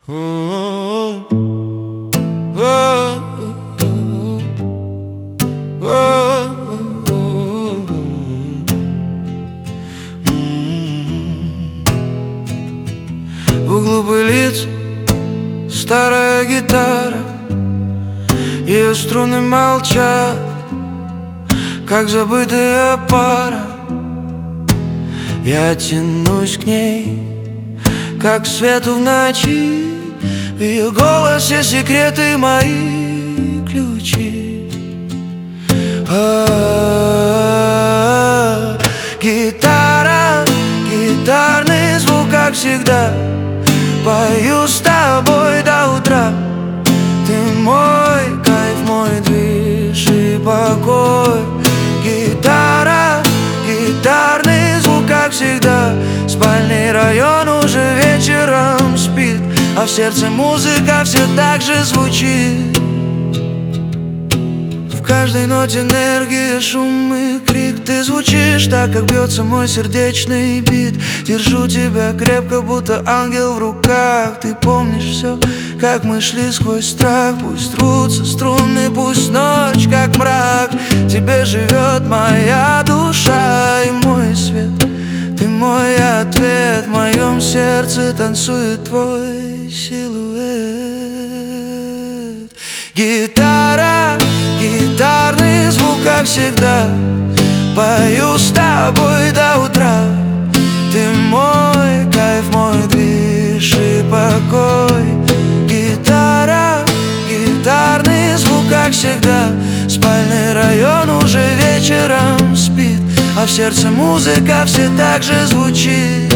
В углу пылится старая гитара, ее струны молчат, как забытая пара. Я тянусь к ней, как к свету в ночи. В ее голосе секреты мои ключи. Гитара, гитарный звук, как всегда. Пою с тобой до утра. Ты мой кайф, мой движ и покой. Гитара, гитарный звук, как всегда. Спальный район уже вечером спит, а в сердце музыка все так же звучит. В каждой ноте энергия, шум и крик. Ты звучишь так, как бьется мой сердечный бит. Держу тебя крепко, будто ангел в руках. Ты помнишь все, как мы шли сквозь страх. Пусть рвутся струны, пусть ночь как мрак. В тебе живет моя душа и мой свет. Ты мой ответ, в моем сердце танцует твой силуэт. Гитара, гитарный звук, как всегда. Пою с тобой до утра. Ты мой кайф, мой движ и покой. Гитара, гитарный звук, как всегда. Спальный район уже вечером спит, а в сердце музыка все так же звучит.